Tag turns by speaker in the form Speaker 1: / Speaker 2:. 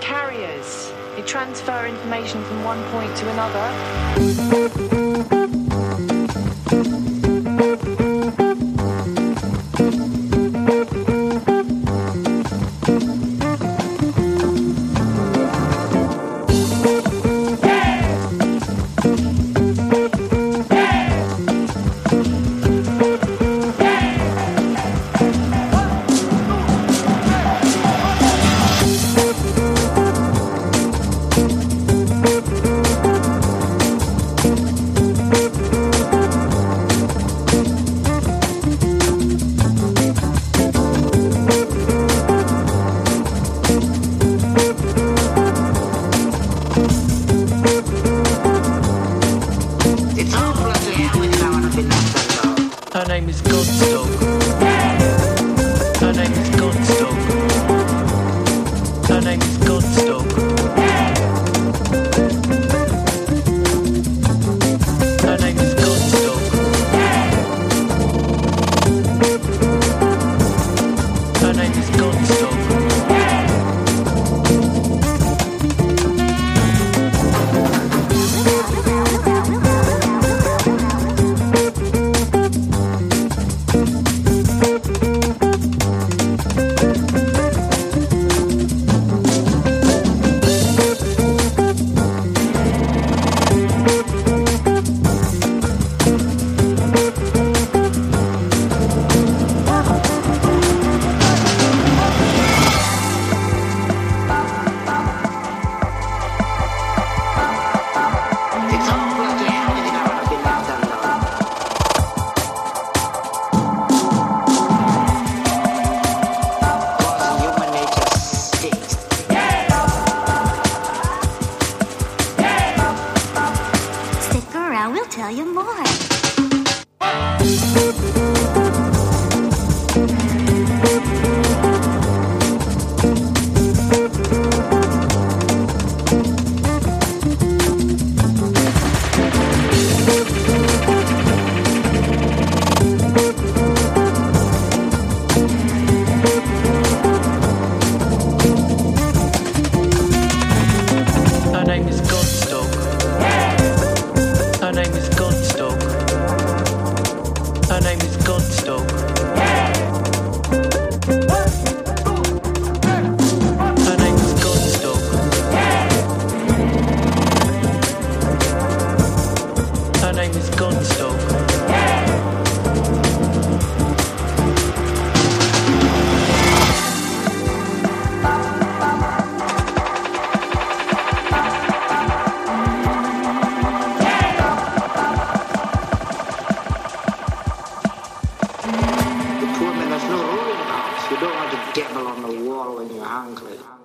Speaker 1: carriers. They transfer information from one point to another. Her name is Godstock. Her name is Godstock. Her name is Godstock. Her name is Godstock. Her name is Godstock.
Speaker 2: We'll tell you more.
Speaker 1: Her name is Godstock. Her name is Godstock. Her name is Godstock. Her name is Godstock. Her name is Godstock.
Speaker 3: You don't want to dabble on the wall when you're hungry.